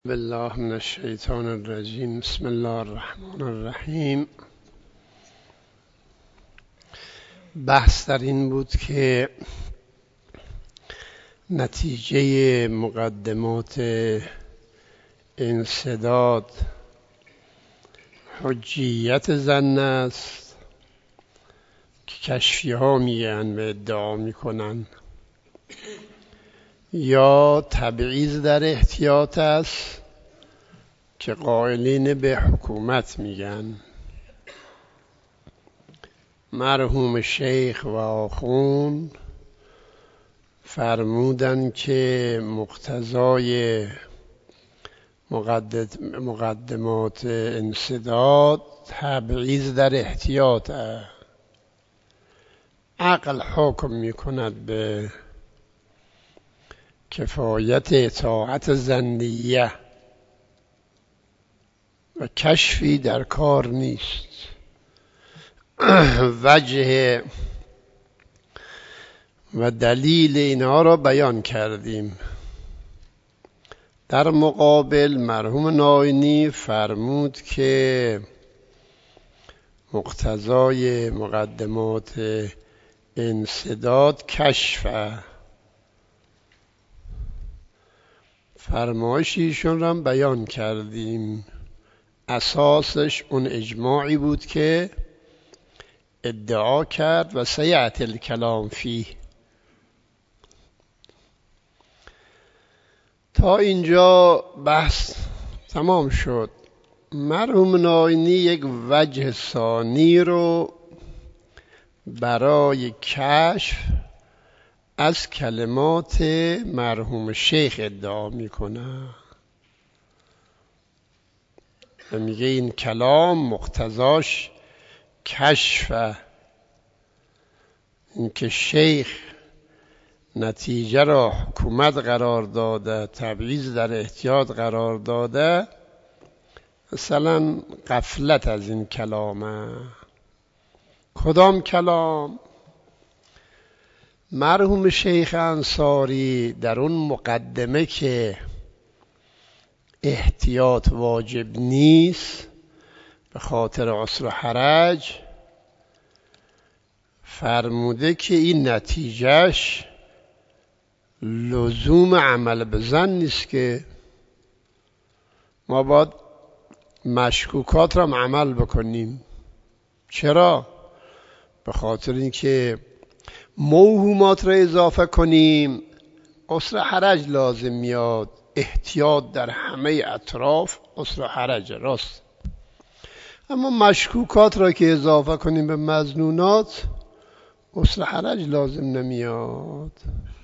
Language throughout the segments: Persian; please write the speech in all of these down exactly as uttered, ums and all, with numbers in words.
بالله من الشیطان الرجیم. بسم الله الرحمن الرحیم. بحث در این بود که نتیجه مقدمات انسداد حجیت ظن است که کشفی ها میگن و ادعا میکنن، یا تبعیض در احتیاط است که قائلین به حکومت میگن. مرحوم شیخ و آخوند فرمودن که مقتضای مقدمات انسداد تبعیض در احتیاط است. عقل حکم میکند به کفایت اطاعت ظنیه و کشفی در کار نیست. وجه و دلیل اینها را بیان کردیم. در مقابل مرحوم ناینی فرمود که مقتضای مقدمات انسداد کشف. فرمایش ایشون را بیان کردیم. اساسش اون اجماعی بود که ادعا کرد و سیأتی الکلام فیه. تا اینجا بحث تمام شد. مرحوم ناینی یک وجه ثانی رو برای کشف از کلمات مرحوم شیخ ادعا میکنه و میگه این کلام مقتضاش کشف. اینکه شیخ نتیجه را حکومت قرار داده، تبعیض در احتیاط قرار داده، مثلا غفلت از این کلامه. کدام کلام؟ مرحوم شیخ انصاری در اون مقدمه که احتیاط واجب نیست به خاطر عسر و حرج فرموده که این نتیجهش لزوم عمل به ظن نیست، که ما باید مشکوکات را عمل بکنیم. چرا؟ به خاطر اینکه موهومات را اضافه کنیم عسر حرج لازم میاد. احتیاط در همه اطراف عسر حرج راست، اما مشکوکات را که اضافه کنیم به مظنونات عسر حرج لازم نمیاد.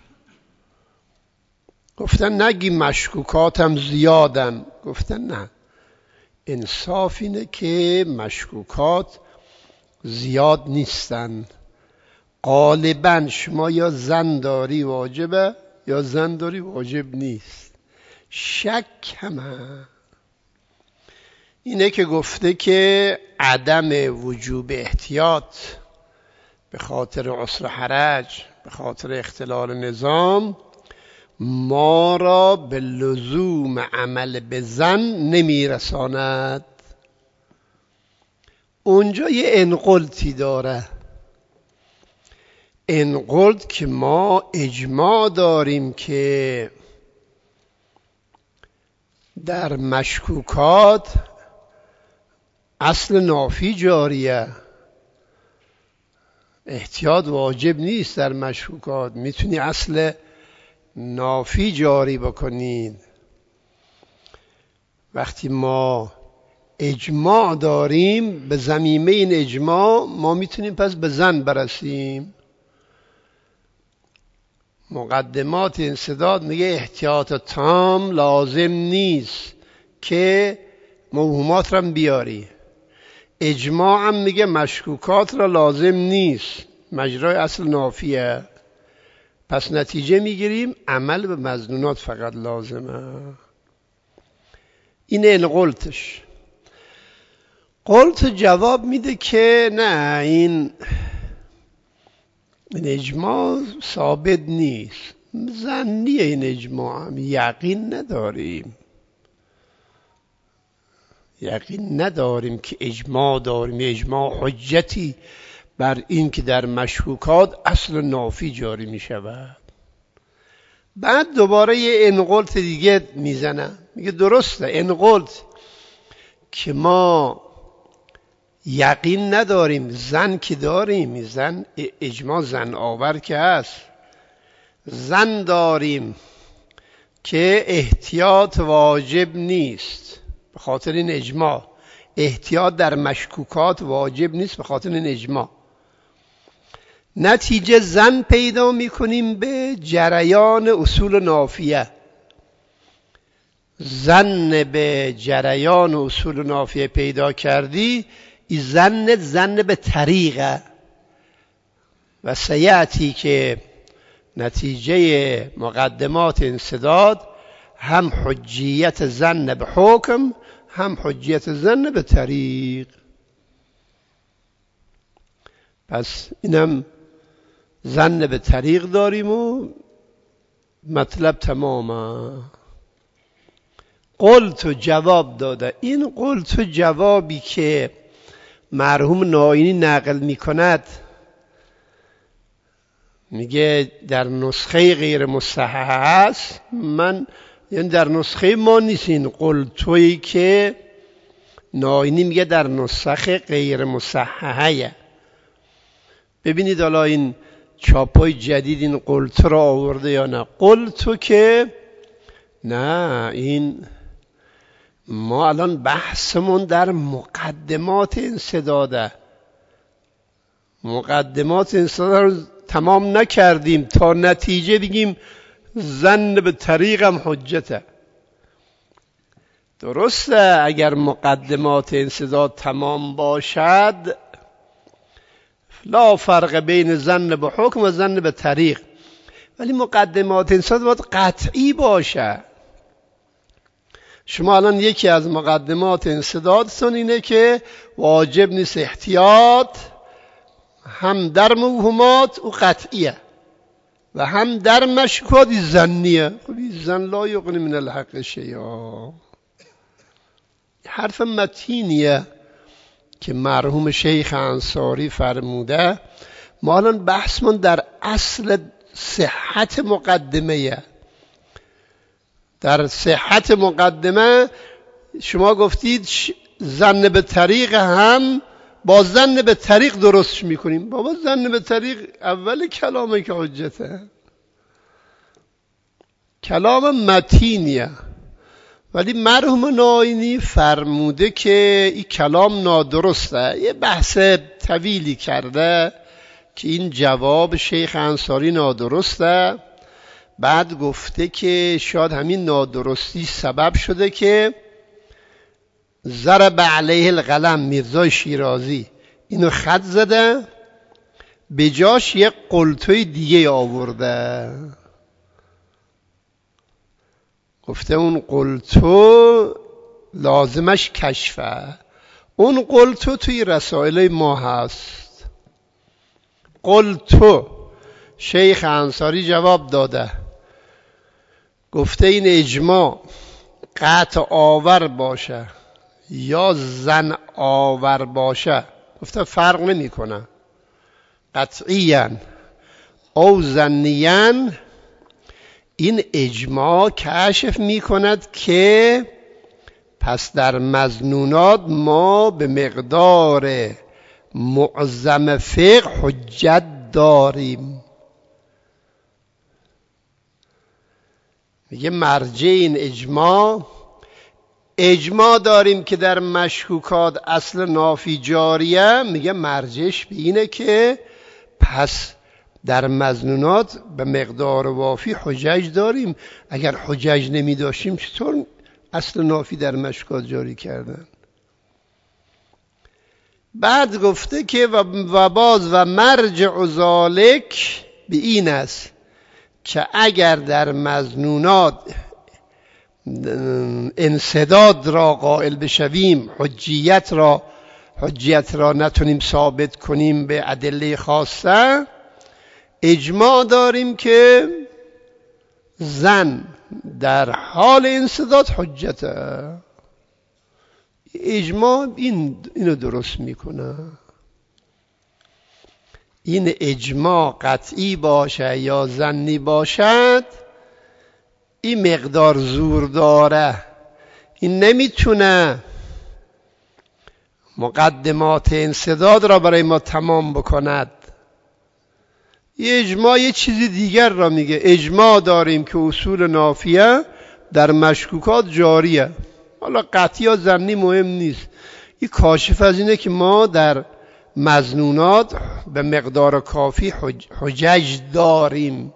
گفتن نگی مشکوکات هم زیادن. گفتن نه، انصاف اینه که مشکوکات زیاد نیستن. غالبا شما یا ظن داری واجبه یا ظن داری واجب نیست. شک همه اینه که گفته که عدم وجوب احتیاط به خاطر عسر حرج، به خاطر اختلال نظام، ما را به لزوم عمل به ظن نمیرساند. اونجا یه انقلتی داره. انقلت که ما اجماع داریم که در مشکوکات اصل نافی جاریه. احتیاط واجب نیست در مشکوکات، میتونی اصل نافی جاری بکنید. وقتی ما اجماع داریم به ضمیمه این اجماع ما میتونیم پس به ظن برسیم. مقدمات انسداد میگه احتیاط تام لازم نیست که موهومات را بیاری. اجماع هم میگه مشکوکات را لازم نیست، مجرای اصل نافیه. پس نتیجه میگیریم عمل به مظنونات فقط لازمه. این انقلتش. قلت جواب میده که نه، این این اجماع ثابت نیست. ظنیه این اجماع، هم یقین نداریم. یقین نداریم که اجماع داریم، اجماع حجتی بر این که در مشکوکات اصل نافی جاری می شود. بعد دوباره یه انقلت دیگه میزنه، میگه درسته انقلت که ما یقین نداریم، زن که داریم، زن اجماع زن آور که هست، زن داریم که احتیاط واجب نیست به خاطر این اجماع، احتیاط در مشکوکات واجب نیست به خاطر این اجماع. نتیجه زن پیدا میکنیم به جریان اصول نافیه، زن به جریان اصول نافیه پیدا کردی، این زن زن به طریقه و سیعتی که نتیجه مقدمات انسداد هم حجیت زن به حکم هم حجیت زن به طریق. پس اینم زن به طریق داریم و مطلب تمامه. قلت و جواب داده. این قلت و جوابی که مرحوم نائینی نقل می کند، میگه در نسخه غیر مصحح است، من یعنی در نسخه ما نیست این قلتویی که نائینی میگه در نسخه غیر مصححه. ببینید حالا این چاپای جدید این قلتو را آورده یا نه. قلتو که نه، این ما الان بحثمون در مقدمات انسداده، مقدمات انسداد رو تمام نکردیم تا نتیجه بگیم زن به طریقم حجته. درسته اگر مقدمات انسداد تمام باشد لا فرق بین زن به حکم و زن به طریق، ولی مقدمات انسداد باید قطعی باشه. شما الان یکی از مقدمات انسدادتون اینه که واجب نیست احتیاط، هم در موهومات و قطعیه و هم در مشکوکات ظنیه. خب این زن لا یغنی من الحق شیئا، حرف متینیه که مرحوم شیخ انصاری فرموده. ما الان بحثمون در اصل صحت مقدمه. در صحت مقدمه شما گفتید زن به طریق هم با زن به طریق درستش میکنیم. بابا زن به طریق اول کلامه که حجته، کلام متینیه، ولی مرحوم نائینی فرموده که این کلام نادرسته. یه بحث طویلی کرده که این جواب شیخ انصاری نادرسته. بعد گفته که شاید همین نادرستی سبب شده که ضرب علیه القلم، میرزا شیرازی اینو خط زده، به جاش یک قلتوی دیگه آورده. گفته اون قلتو لازمش کشفه. اون قلتو توی رسائل ما هست. قلتو شیخ انصاری جواب داده، گفته این اجماع قطع آور باشه یا زن آور باشه، گفته فرق نمی کنه، قطعیاً او زنیاً این اجماع کشف می کند که پس در مظنونات ما به مقدار معظم فقه حجت داریم. میگه مرجع این اجماع، اجماع داریم که در مشکوکات اصل نافی جاریه، میگه مرجعش به اینه که پس در مظنونات به مقدار وافی حجج داریم. اگر حجج نمی داشتیم چطور اصل نافی در مشکوکات جاری کردن؟ بعد گفته که و باز و مرجع ذالک به این است که اگر در مظنونات انسداد را قائل بشویم، حجیت را حجیت را نتونیم ثابت کنیم به ادله خاصه، اجماع داریم که زن در حال انسداد حجته. اجماع این اینو درست میکنه. این اجماع قطعی باشه یا ظنی باشد، این مقدار زور داره، این نمیتونه مقدمات انسداد را برای ما تمام بکند. یه اجماع یه چیزی دیگر را میگه. اجماع داریم که اصول نافیه در مشکوکات جاریه. حالا قطعی یا ظنی مهم نیست. این کاشف از اینه که ما در مظنونات به مقدار کافی حجج داریم.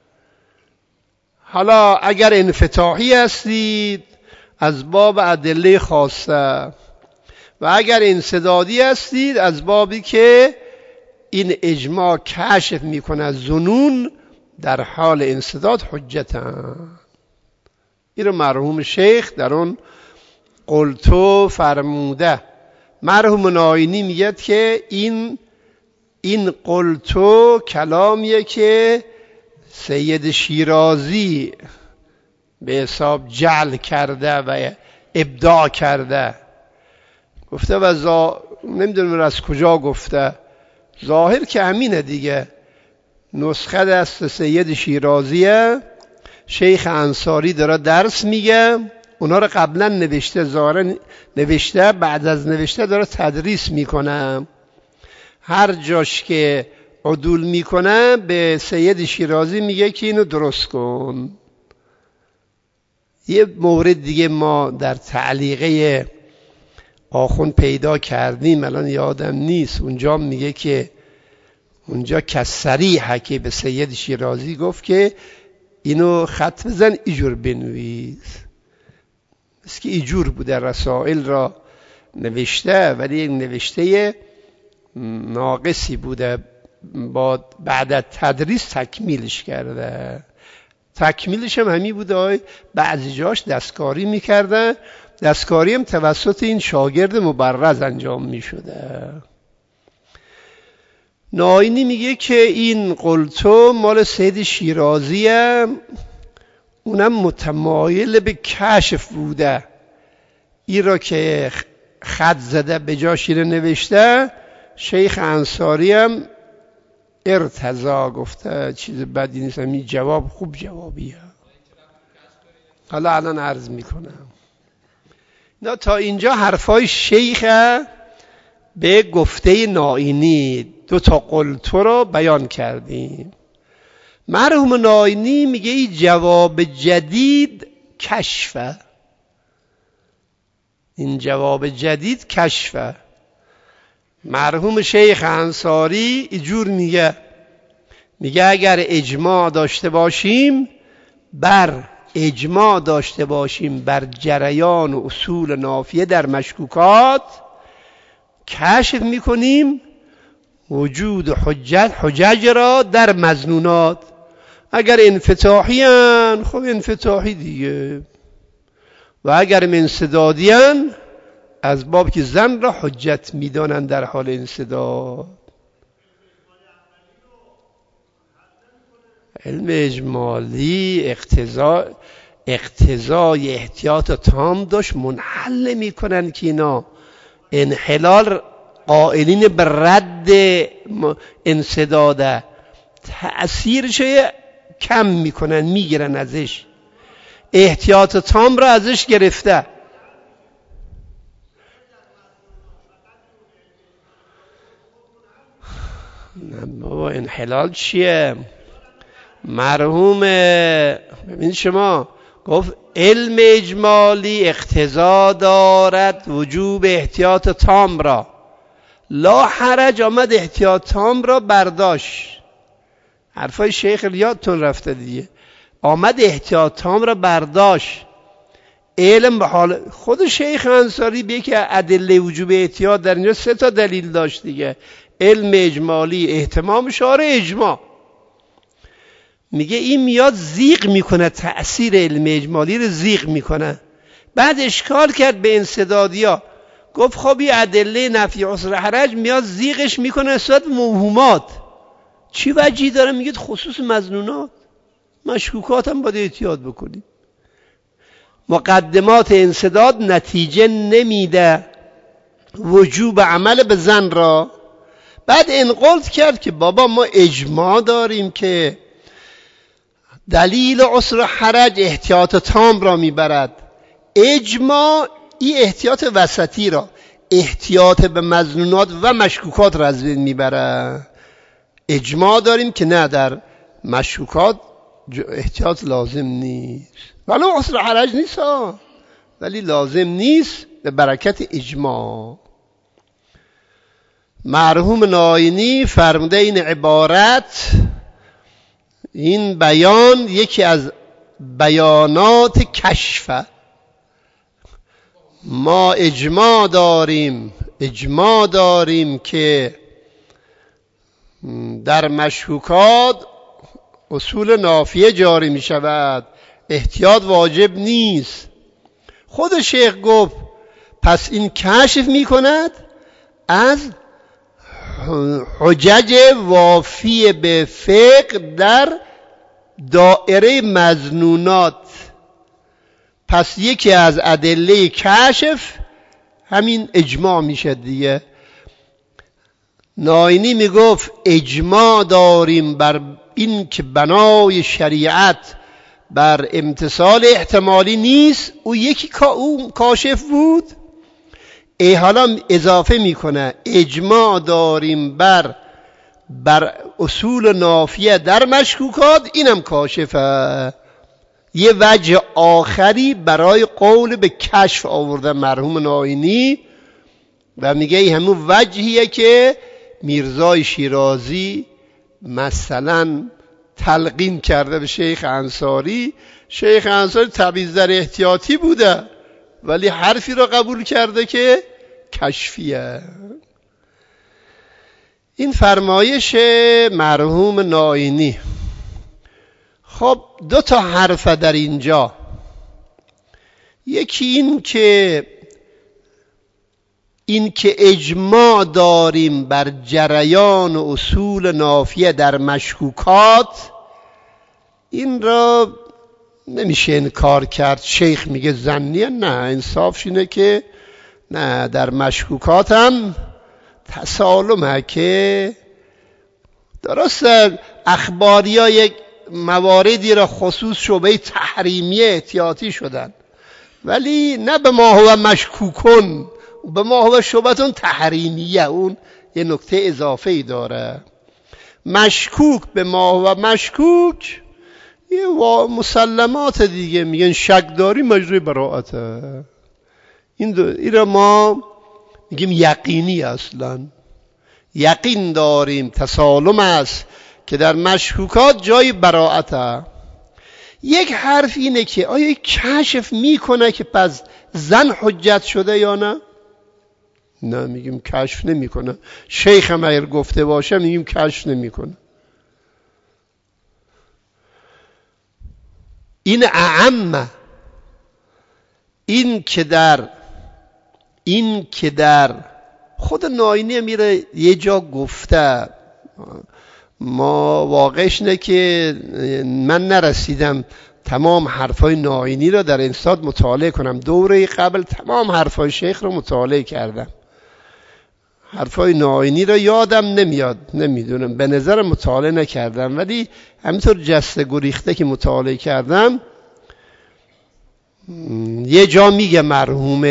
حالا اگر انفتاحی هستید از باب ادله خاصه، و اگر انسدادی هستید از بابی که این اجماع کشف میکنه ظنون در حال انسداد حجتن. این رو مرحوم شیخ در اون قلتو فرموده. مرحوم ناینی میگه که این این قلتو کلامیه که سید شیرازی به حساب جعل کرده و ابداع کرده. گفته و زا... نمیدونم از کجا گفته، ظاهر که همینه دیگه. نسخه دست سید شیرازیه، شیخ انصاری داره درس میگه، اونا رو قبلا نوشته، ظاهرا نوشته، بعد از نوشته داره تدریس میکنه. هر جاش که عدول میکنه به سید شیرازی میگه که اینو درست کن. یه مورد دیگه ما در تعلیقه آخوند پیدا کردیم، الان یادم نیست، اونجا میگه که اونجا کسریحه که به سید شیرازی گفت که اینو خط بزن ایجور بنویس. مثل که ایجور بوده، رسائل را نوشته ولی یک نوشته ناقصی بوده، با بعد از تدریس تکمیلش کرده. تکمیلش هم همین بوده، بعضی جاش دستکاری میکرده، دستکاری هم توسط این شاگرد مبرز انجام میشده. ناینی میگه که این قلتو مال سید شیرازیه، اونم متمایل به کشف بوده. این را که خط زده به جاش نوشته، شیخ انصاری هم ارتضا گفته چیز بدی نیست، همین جواب خوب جوابیه. حالا الان عرض میکنم. نه تا اینجا حرفای شیخ به گفته ناینی، دو تا قلتو رو بیان کردیم. مرحوم ناینی میگه این جواب جدید کشفه. این جواب جدید کشفه. مرحوم شیخ انصاری اینجور میگه، میگه اگر اجماع داشته باشیم بر اجماع داشته باشیم بر جریان و اصول نافیه در مشکوکات، کشف میکنیم وجود حجت حجج را در مظنونات. اگر انفتاحی هن خب انفتاحی دیگه، و اگر منسدادی هن از باب که زن را حجت میدانند در حال انسداد. علم اجمالی اقتضا اقتضای احتیاط تام داشت، منحل میکنن که اینا انحلال قائلین به رد انسداده، تأثیرش کم میکنن، میگیرن ازش، احتیاط تام را ازش گرفته. نه بابا انحلال چیه؟ مرحوم ببین شما گفت علم اجمالی اقتضا دارد وجوب احتیاط تام را، لا حرج آمد احتیاط تام را برداشت. حرفای شیخ یادتون رفته دیگه، آمد احتیاط تام را برداشت. علم به حال خود شیخ انصاری به که ادله وجوب احتیاط در اینجا سه تا دلیل داشت دیگه. علم اجمالی احتمام شاره اجماع، میگه این میاد زیغ میکنه، تأثیر علم اجمالی رو زیغ میکنه. بعد اشکال کرد به انسدادیا، گفت خب این ادله نفی عسر حرج میاد زیغش میکنه نسبت موهومات. چی وجهی داره؟ میگه خصوص مظنونات، مشکوکات هم باید احتیاط بکنید. مقدمات انسداد نتیجه نمیده وجوب عمل به زن را. بعد انقلت کرد که بابا ما اجماع داریم که دلیل عسر حرج احتیاط تام را میبرد. اجماع این احتیاط وسطی را، احتیاط به مظنونات و مشکوکات را از بین میبره. اجماع داریم که نه، در مشکوکات احتیاط لازم نیست، ولی عسر حرج نیست ها، ولی لازم نیست به برکت اجماع. مرحوم ناینی فرموده این عبارت، این بیان یکی از بیانات کشفه. ما اجماع داریم اجماع داریم که در مشکوکات اصول نافیه جاری می شود، احتیاط واجب نیست. خود شیخ گفت پس این کشف می کند از حجج وافی به فقه در دائره مظنونات. پس یکی از ادله کشف همین اجماع میشه دیگه. ناینی میگفت اجماع داریم بر این که بنای شریعت بر امتصال احتمالی نیست، او یکی او کاشف بود. ای حالا اضافه میکنه اجماع داریم بر بر اصول نافیه در مشکوکات، اینم کاشفه. یه وجه آخری برای قول به کشف آورده مرحوم ناینی و میگه این همون وجهیه که میرزای شیرازی مثلا تلقین کرده به شیخ انصاری. شیخ انصاری تبعیض در احتیاطی بوده ولی حرفی را قبول کرده که کشفیه. این فرمایش مرحوم ناینی. خب دو تا حرف در اینجا، یکی این که این که اجماع داریم بر جریان اصول نافیه در مشکوکات، این را نمیشه انکار کرد. شیخ میگه ظنیه، نه، انصافش اینه که نه، در مشکوکات هم تسالمه که درسته اخباری ها یک مواردی را خصوص شبه تحریمی احتیاطی شدن، ولی نه به ما هو مشکوکن، به ما هو شبهتون تحریمیه. اون یه نکته اضافه ای داره. مشکوک به ما هو مشکوک یه مسلمات دیگه، میگن شک داری مجروح براءته. این دو این را ما میگیم یقینی. اصلا یقین داریم، تسالم است که در مشکوکات جای براءته. یک حرف اینه که آیا کشف میکنه که پس زن حجت شده یا نه؟ نه، میگیم کشف نمیکنه. شیخ هم اگر گفته باشه میگیم کشف نمیکنه. این اعمه، این که در این که در خود ناینی میره یه جا گفته، ما واقعش نه که من نرسیدم تمام حرفای ناینی را در انساد مطالعه کنم. دوره قبل تمام حرفای شیخ رو مطالعه کردم، حرفای ناینی را یادم نمیاد، نمیدونم، به نظر مطالعه نکردم، ولی همینطور جسته گریخته که مطالعه کردم یه جا میگه مرحوم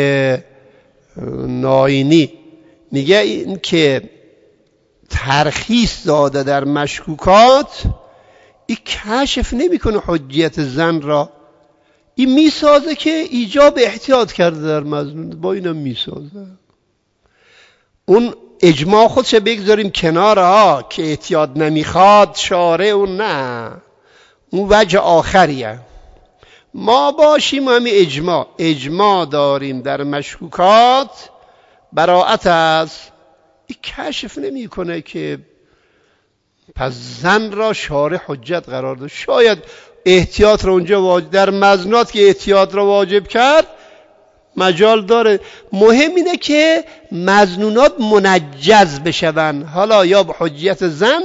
ناینی، میگه این که ترخیص داده در مشکوکات، این کشف نمیکنه حجیت زن را، این میسازه که ایجاب احتیاط کرده در مظنون، با اینم میسازه. اون اجماع خودش بگذاریم کنار ها که احتیاط نمیخواد شارع، اون نه، اون وجه آخریه. ما باشیم همین اجماع اجماع داریم در مشکوکات براءت است، این کشف نمی کنه که پس زن را شارع حجت قرار داد. شاید احتیاط را اونجا واجب، در مظنونات که احتیاط را واجب کرد مجال داره. مهم اینه که مظنونات منجز بشون، حالا یا به حجیت زن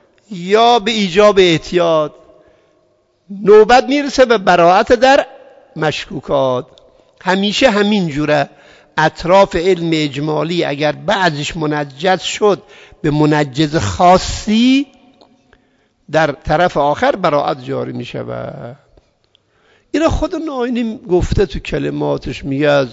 یا به ایجاب احتیاط. نوبت میرسه به براءت در مشکوکات. همیشه همین جوره. اطراف علم اجمالی اگر بعضش منجز شد به منجز خاصی، در طرف آخر براءت جاری می شود. این خود ناینی گفته تو کلماتش، میگه از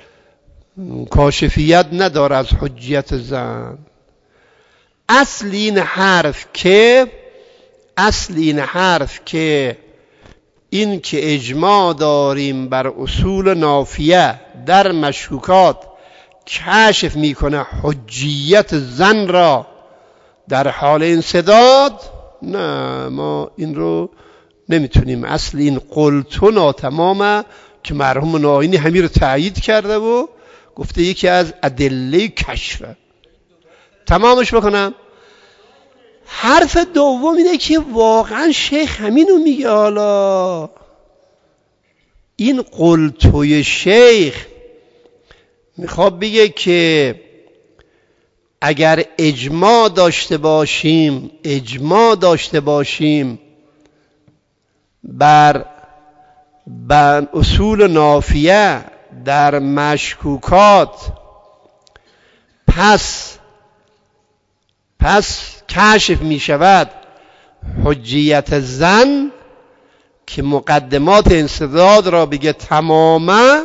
کاشفیت نداره از حجیت زن. اصل این حرف که اصل این حرف که این که اجماع داریم بر اصول نافیه در مشکوکات کشف میکنه حجیت زن را در حال انسداد، نه، ما این رو نمیتونیم. اصل این قلتو ناتمامه که مرحوم ناینی همین رو تأیید کرده و گفته یکی از ادله کشفه. تمامش بکنم. حرف دوم اینه که واقعا شیخ همینو میگه. حالا این قلتوی شیخ میخواد بگه که اگر اجماع داشته باشیم اجماع داشته باشیم بر بر اصول نافیه در مشکوکات، پس پس کشف می شود حجیت زن که مقدمات انسداد را بگه تماما.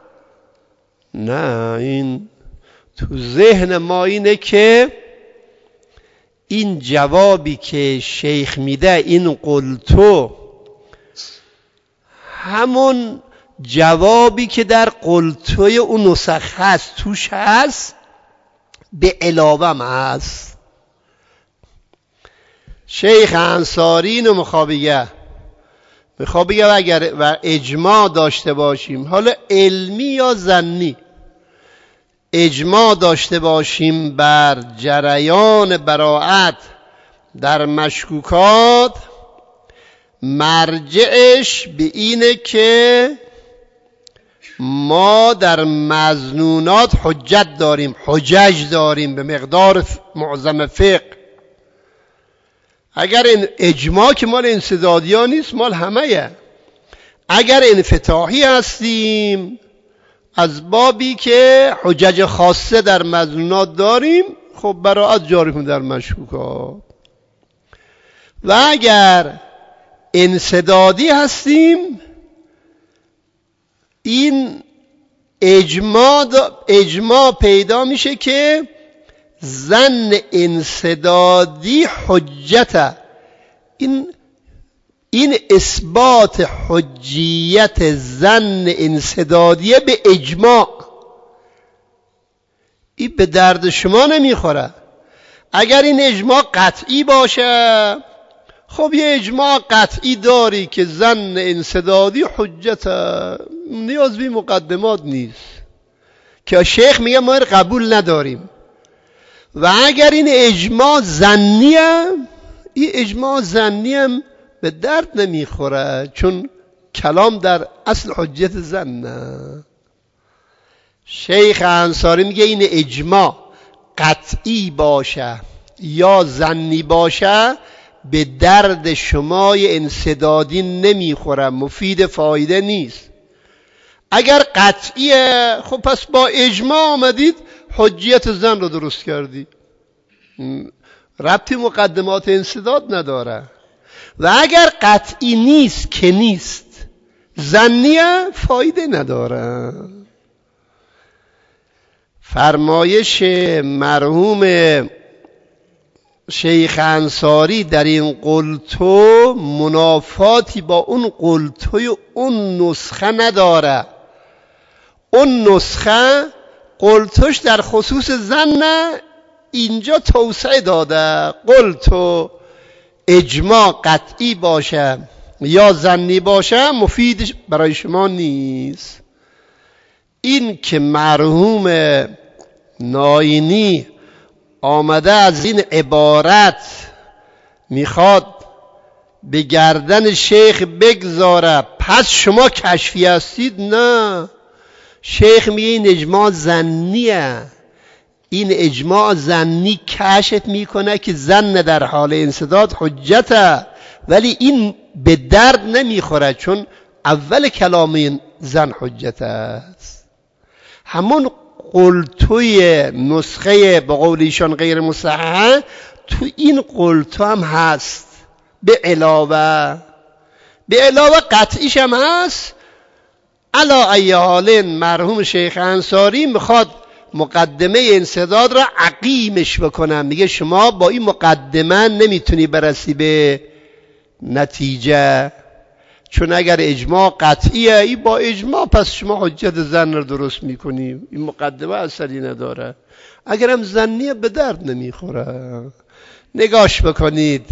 نه، این تو ذهن ما اینه که این جوابی که شیخ میده، این قلتو، همون جوابی که در قلتوی اون نسخ هست توش هست به علاوه هم هست. شیخ انصاری اینو میخواد بگه میخواد بگه اگر و اجماع داشته باشیم، حالا علمی یا ظنی، اجماع داشته باشیم بر جریان براءت در مشکوکات، مرجعش به اینه که ما در مظنونات حجت داریم، حجج داریم به مقدار معظم فقه. اگر این اجماع که مال انسدادی ها نیست، مال همه. اگر انفتاحی هستیم از بابی که حجج خاصه در مظنونات داریم، خب براءت جاری کنیم در مشکوکات. و اگر انسدادی هستیم، این اجماع, اجماع پیدا میشه که ظن انسدادی حجته. این این اثبات حجیت ظن انسدادیه به اجماع، این به درد شما نمیخوره. اگر این اجماع قطعی باشه، خب یه اجماع قطعی داری که ظن انسدادی حجته، نیاز به مقدمات نیست که شیخ میگه ما قبول نداریم. و اگر این اجماع ظنیه، این اجماع ظنیه به درد نمیخوره، چون کلام در اصل حجت ظنه. شیخ انصاری میگه این اجماع قطعی باشه یا ظنی باشه به درد شمای انسدادی نمیخوره، مفید فایده نیست. اگر قطعیه، خب پس با اجماع آمدید حجیت زن رو درست کردی، ربطی مقدمات انسداد نداره. و اگر قطعی نیست که نیست، ظنیه، فایده نداره. فرمایش مرحوم شیخ انصاری در این قلتو منافاتی با اون قلتوی اون نسخه نداره. اون نسخه قلتوش در خصوص زن اینجا توسعه داده. قلتو اجماع قطعی باشه یا ظنی باشه مفید برای شما نیست. این که مرحوم ناینی آمده از این عبارت میخواد به گردن شیخ بگذاره پس شما کشفی هستید، نه. شیخ میگه این اجماع ظنیه، این اجماع ظنی کشف میکنه که ظن در حال انسداد حجته، ولی این به درد نمیخوره، چون اول کلام این زن حجت است. همون قلتوی نسخه به قول ایشان غیر مصحح تو این قلتو هم هست، به علاوه به علاوه قطعیش هم هست. علا ای حال مرحوم شیخ انصاری میخواد مقدمه انسداد را عقیمش بکنم، میگه شما با این مقدمه نمیتونی برسی به نتیجه، چون اگر اجماع قطعیه ای با اجماع پس شما حجت زن رو درست میکنی، این مقدمه اثری نداره. اگرم زنیه به درد نمیخوره. نگاش بکنید.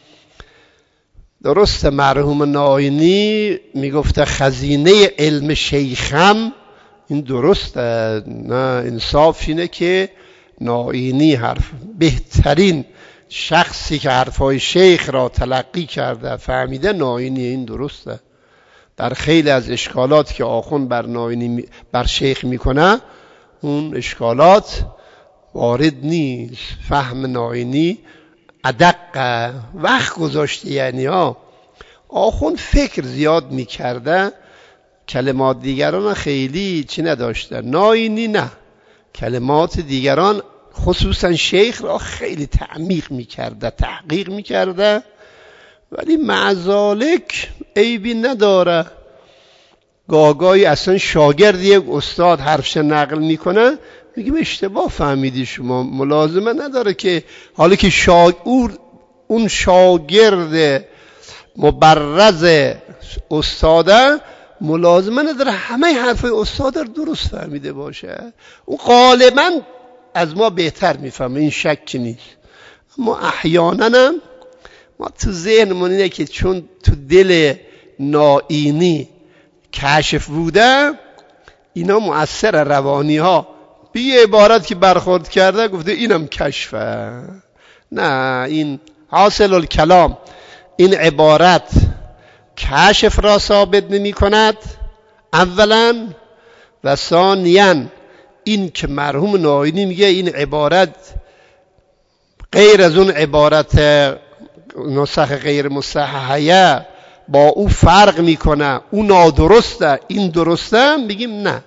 درست مرحوم ناینی میگفته خزینه علم شیخم، این درسته، نه انصاف اینه که ناینی حرف بهترین شخصی که حرفای شیخ را تلقی کرده فهمیده ناینی، این درسته. در خیلی از اشکالات که آخوند بر ناینی بر شیخ میکنه اون اشکالات وارد نیست. فهم ناینی ادق وقت گذاشته، یعنی ها آخوند فکر زیاد میکرده، کلمات دیگران خیلی چی نداشته. ناینی نه، کلمات دیگران خصوصا شیخ را خیلی تعمیق میکرده، تحقیق میکرده، ولی معذالک عیبی نداره. گاگایی اصلا شاگرد یک استاد حرفش نقل میکنه میگیم اشتباه فهمیدی شما، ملازمه نداره که حالا که شاگرد اون شاگرد مبرز استاده ملازمه نداره همه حرفای استاد درست فهمیده باشه. اون غالبا از ما بهتر میفهمه، این شک نیست. اما احیانا ما تو ذهنمون اینه که چون تو دل ناینی کشف بوده اینا مؤثر روانی ها به یه عبارت که برخورد کرده گفته اینم کشفه. نه، این حاصل الکلام این عبارت کشف را ثابت نمی کند اولا، و ثانیاً این که مرحوم ناینی میگه این عبارت غیر از اون عبارت نسخ غیر مصححه با او فرق میکنه، او نادرسته این درسته، میگیم نه،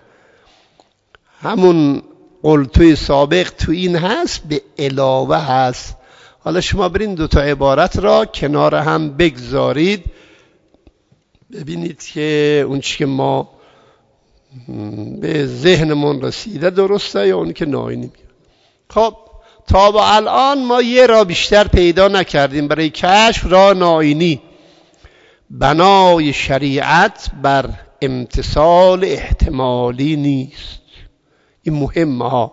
همون قلتوی سابق تو این هست به علاوه هست. حالا شما برین دوتا عبارت را کنار هم بگذارید ببینید که اون چی که ما به ذهنمون رسیده درسته یا اون که ناینی میگه. خب تا با الان ما یه را بیشتر پیدا نکردیم برای کشف را ناینی. بنای شریعت بر امتصال احتمالی نیست، این مهمه ها.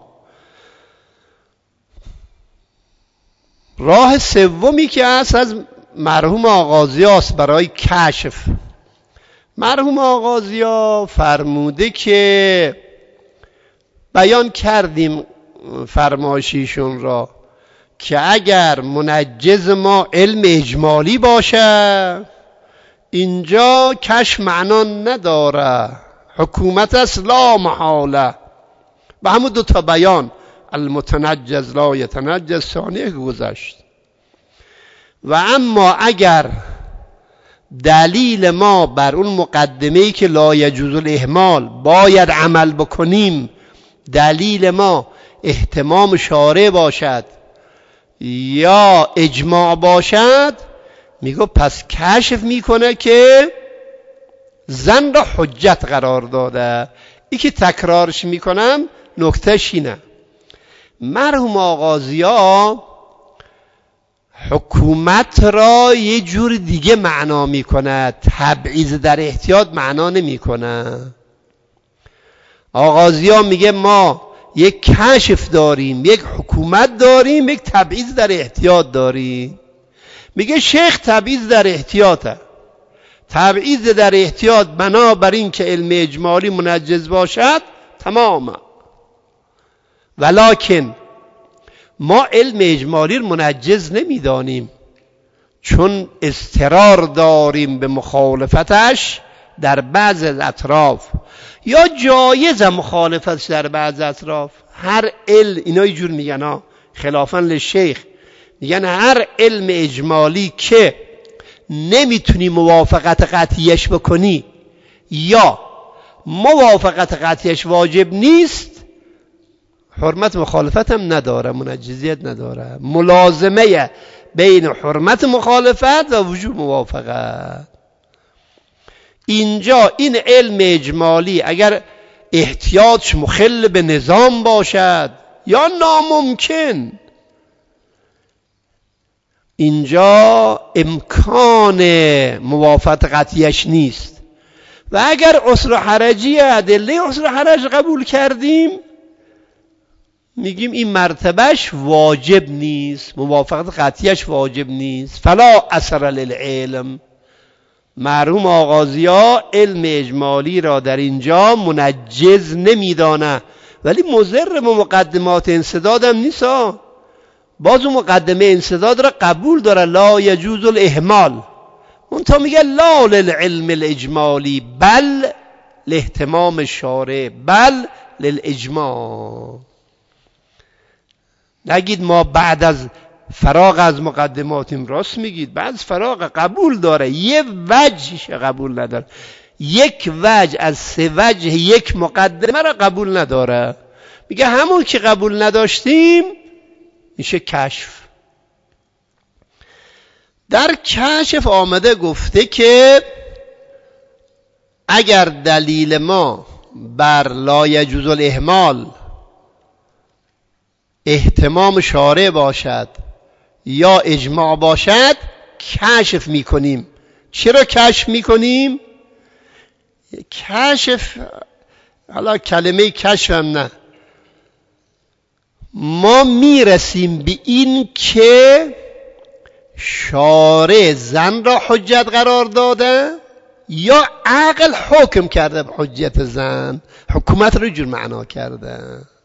راه سومی که هست از مرحوم آغازیاست برای کشف. مرحوم آغازیا فرموده که بیان کردیم فرمایشیشون را که اگر منجز ما علم اجمالی باشه اینجا کشف معنا نداره، حکومت است لا محاله. و همون دو تا بیان المتنجز لا یتنجز ثانیه گذشت. و اما اگر دلیل ما بر اون مقدمه‌ای که لا یجوز الاهمال باید عمل بکنیم، دلیل ما اهتمام شارع باشد یا اجماع باشد، میگو پس کشف میکنه که زن را حجت قرار داده. ای که تکرارش میکنم نکتهش اینه، مرحوم آغازیا حکومت را یه جور دیگه معنا میکنه، تبعیض در احتیاط معنا نمیکنه. آغازیا میگه ما یک کشف داریم، یک حکومت داریم، یک تبعیض در احتیاط داریم. میگه شیخ تبعیض در احتیاطه. تبعیض در احتیاط بنابر این که علم اجمالی منجز باشد تماما، ولکن ما علم اجمالی رو منجز نمیدانیم چون اضطرار داریم به مخالفتش در بعض اطراف، یا جایز مخالفتش در بعض اطراف. هر علم اینا یه جور میگن ها خلافاً للشیخ، میگن هر علم اجمالی که نمیتونی موافقت قطعیش بکنی یا موافقت قطعیش واجب نیست، حرمت مخالفت هم نداره، منجزیت نداره. ملازمه بین حرمت مخالفت و وجوب موافقت. اینجا این علم اجمالی اگر احتیاطش مخل به نظام باشد یا ناممکن، اینجا امکان موافقت قطعیش نیست. و اگر عسر و حرجی ادله عسر و حرج قبول کردیم، میگیم این مرتبهش واجب نیست، موافقت قطعیش واجب نیست. فلا اثر للعلم. مرحوم آغازی ها علم اجمالی را در اینجا منجز نمیدانه، ولی مضر به مقدمات انسداد هم نیست. باز اون مقدمه انسداد را قبول داره، لا یجوز الاهمال. اون تا میگه لا للعلم الاجمالی بل لاهتمام شارع بل للاجماع. نگید ما بعد از فراغ از مقدماتیم، راست میگید، بعد از فراغ قبول داره، یه وجهش قبول نداره، یک وجه از سه وجه یک مقدمه را قبول نداره. میگه همون که قبول نداشتیم میشه کشف. در کشف آمده گفته که اگر دلیل ما بر لا یجوز الاهمال اهتمام شارع باشد یا اجماع باشد، کشف میکنیم. چرا کشف میکنیم؟ کشف، حالا کلمه کشف هم نه، ما میرسیم به این که شارع زن را حجت قرار داده یا عقل حکم کرده به حجت زن، حکومت رو جور معنا کرده.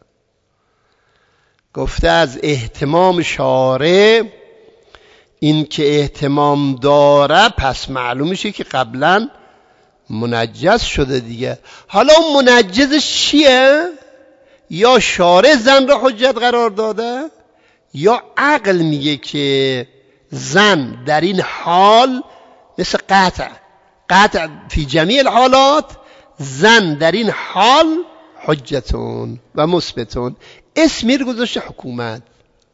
گفته از اهتمام شارع، این که اهتمام داره پس معلوم میشه که قبلا منجز شده دیگه. حالا اون منجزش چیه؟ یا شارع زن را حجت قرار داده یا عقل میگه که زن در این حال مثل قطع قطع فی جمیع الحالات، زن در این حال حجتون و مثبتون. اسمی رو گذاشته حکومت.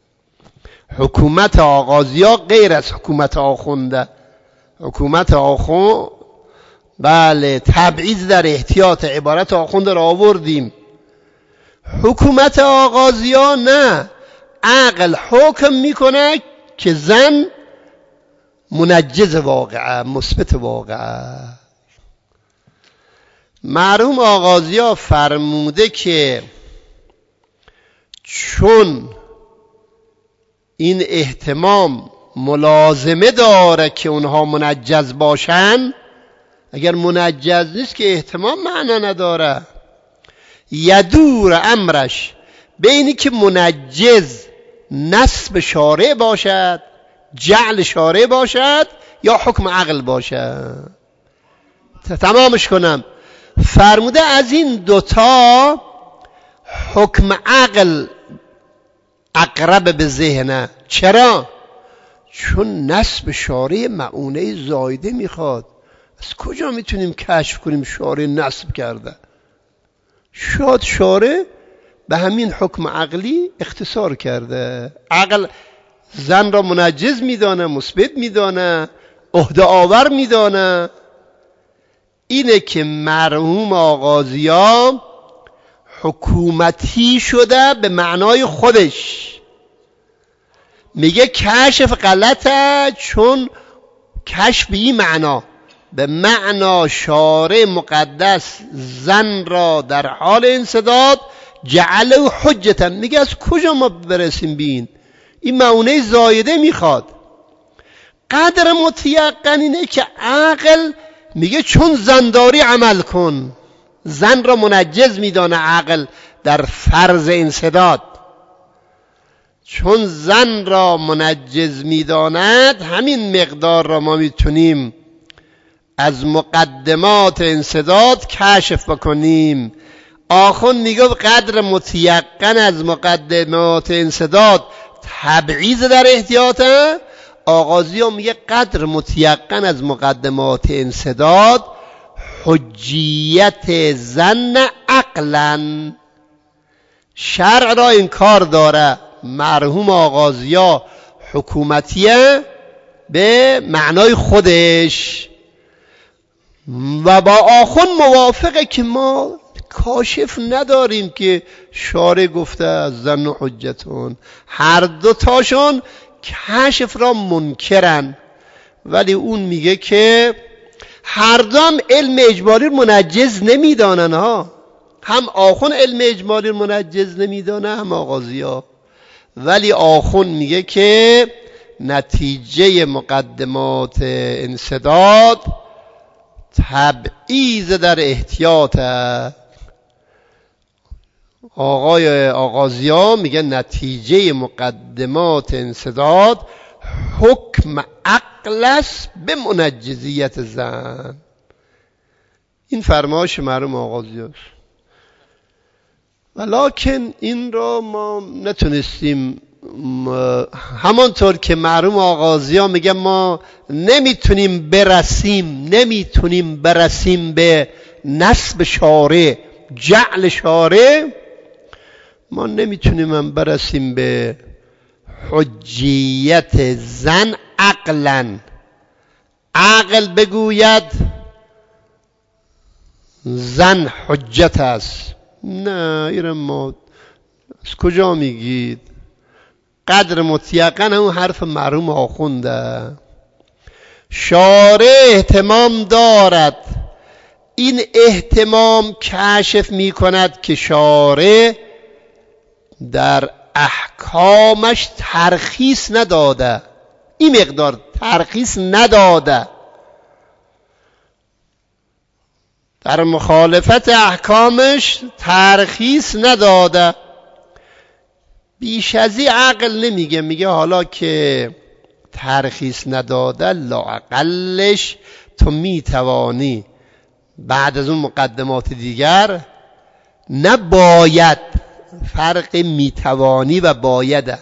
حکومت آغازیا غیر از حکومت آخونده. حکومت آخوند، بله، تبعیض در احتیاط عبارت آخونده را آوردیم. حکومت آغازیا نه، عقل حکم میکنه که زن منجز واقعه، مثبت واقعه. مرحوم آغازیا فرموده که چون این اهتمام ملازمه داره که اونها منجز باشن، اگر منجز نیست که اهتمام معنا نداره. یدور امرش بینی که منجز نسب شارع باشد، جعل شارع باشد یا حکم عقل باشد. تمامش کنم. فرموده از این دوتا حکم عقل اقرب به ذهنه. چرا؟ چون نسب شارع معونه زایده میخواد. از کجا میتونیم کشف کنیم شارع نسب کرده؟ شاید شارع به همین حکم عقلی اختصار کرده. عقل زن را منجز میدانه، مثبت میدانه، عهده آور میدانه. اینه که مرحوم آغازیا حکومتی شده به معنای خودش. میگه کشف غلطه، چون کشف به این معنا، به معنا شارع مقدس زن را در حال انسداد جعله حجتا. میگه از کجا ما برسیم بین؟ این معونه زایده میخواد. قدر متیقن اینه که عقل میگه چون زنداری عمل کن. زن را منجز میدانه عقل در فرض انسداد. چون زن را منجز میداند، همین مقدار را ما میتونیم از مقدمات انسداد کشف بکنیم. آخون میگه قدر متیقن از مقدمات انسداد تبعیض در احتیاطه. آغازی ها میگه قدر متیقن از مقدمات انسداد حجیت زن عقلا. شرع را انکار داره. مرحوم آغازیا حکومتیه به معنای خودش و با آخون موافقه که ما کاشف نداریم که شارع گفته از زن و حجتون. هر دو تاشون کشف را منکرن، ولی اون میگه که هر دو هم علم اجمالی منجز نمیدانن ها. هم آخون علم اجمالی منجز نمیدانه، هم آغازیا. ولی آخون میگه که نتیجه مقدمات انسداد تبعیض در احتیاط. آقای آغازیا میگه نتیجه مقدمات انسداد حکم عقل است به منجزیت زن. این فرمایش مرحوم آغازی است. ولکن این را ما نتونستیم، همانطور که مرحوم آغازی ها میگه ما نمیتونیم برسیم نمیتونیم برسیم به نسب شارع، جعل شارع، ما نمیتونیم هم برسیم به حجیت زن عقلا. عقل بگوید زن حجت است، نه ایرم ما از کجا میگید؟ قدر مطیقن اون حرف مرحوم آخونده. شارع اهتمام دارد، این اهتمام کشف میکند که شارع در احکامش ترخیص نداده، این مقدار ترخیص نداده، در مخالفت احکامش ترخیص نداده. بیش از این عقل نمیگه، میگه حالا که ترخیص نداده لااقلش تو میتوانی بعد از اون مقدمات دیگر، نباید، فرق میتوانی و بایده.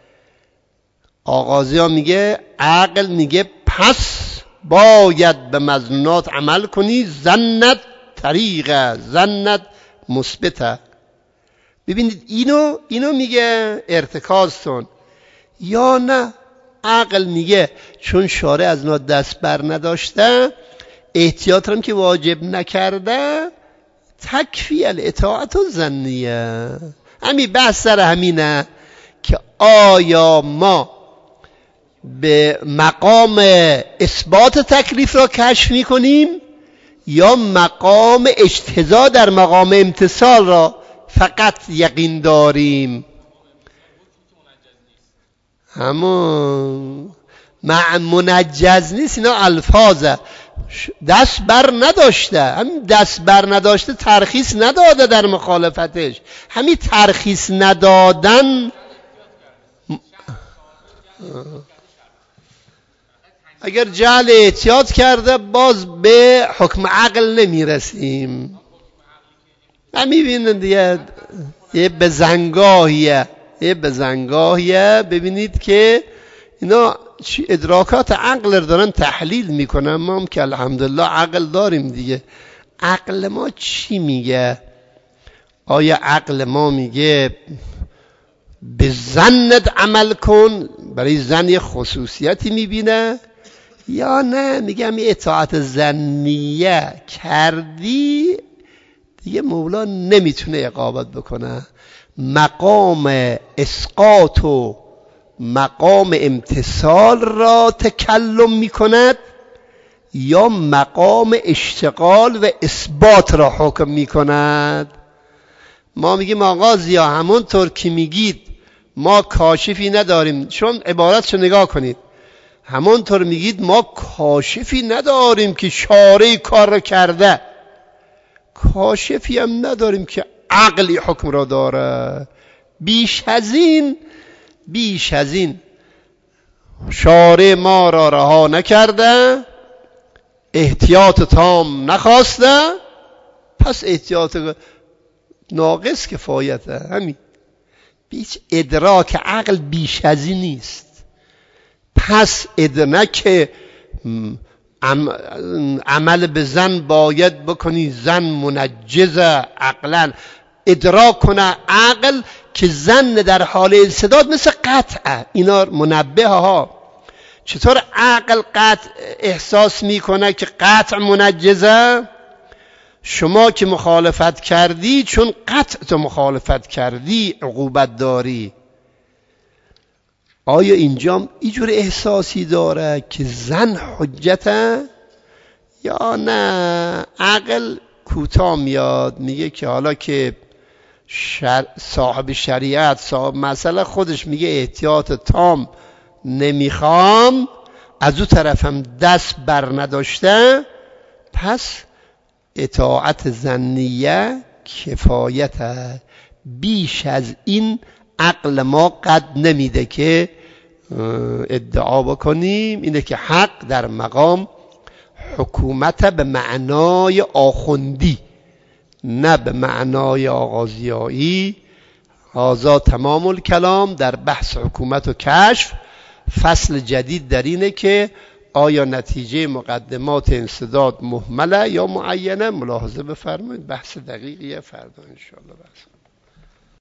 آغازی ها میگه عقل میگه پس باید به مظنونات عمل کنی، زنت طریقه زنت مثبته. ببینید اینو اینو میگه ارتکاز کن، یا نه عقل میگه چون شارع از نا دست بر نداشته، احتیاط هم که واجب نکرده، تکفی الاطاعت الظنیه. همین بحث سر همینه که آیا ما به مقام اثبات تکلیف را کشف میکنیم یا مقام اجتزا در مقام امتثال را فقط یقین داریم؟ همون منجز نیست، اینا الفاظه. دست بر نداشته، همین دست بر نداشته ترخیص نداده در مخالفتش. همین ترخیص ندادن، اگر جعل احتیاط کرده باز به حکم عقل نمیرسیم. همین ببینید دیگه یه بزنگاهیه یه بزنگاهیه ببینید که اینا ادراکات عقل رو دارن تحلیل میکنن. ما هم که الحمدلله عقل داریم دیگه. عقل ما چی میگه؟ آیا عقل ما میگه به زنت عمل کن، برای زن یه خصوصیتی میبینه، یا نه میگه می اطاعت ظنیه کردی دیگه مولا نمیتونه اقامت بکنه؟ مقام اسقاط و مقام امتثال را تکلم میکند یا مقام اشتغال و اثبات را حکم میکند؟ ما میگیم آقا زیا همونطور که میگید ما کاشفی نداریم، چون عبارتشو نگاه کنید، همونطور میگید ما کاشفی نداریم که شارع کار را کرده، کاشفی هم نداریم که عقلی حکم را داره. بیش از این بیش از این شارع ما را رها نکرده، احتیاط تام نخواسته، پس احتیاط ناقص کفایته. همین بیش ادراک عقل بیش از این نیست. پس ادنک عمل به زن باید بکنی زن منجزه عقلا، ادراک کنه عقل که زن در حال انسداد مثل قطعه. اینا منبه ها. چطور عقل قطع احساس میکنه که قطع منجزه؟ شما که مخالفت کردی، چون قطع تو مخالفت کردی عقوبت داری. آیا اینجا اینجور احساسی داره که زن حجته یا نه؟ عقل کوتاه میاد میگه که حالا که شر... صاحب شریعت صاحب مسئله خودش میگه احتیاط تام نمیخوام، از او طرفم دست بر نداشته، پس اطاعت ظنیه کفایته. بیش از این عقل ما قد نمیده که ادعا بکنیم اینه که حق در مقام حکومت به معنای آخوندی، نه به معنای آغازیایی. هذا تمام الکلام در بحث حکومت و کشف. فصل جدید در اینه که آیا نتیجه مقدمات انسداد مهمله یا معینه؟ ملاحظه بفرمایید. بحث دقیقیه، فردا انشاءالله بحث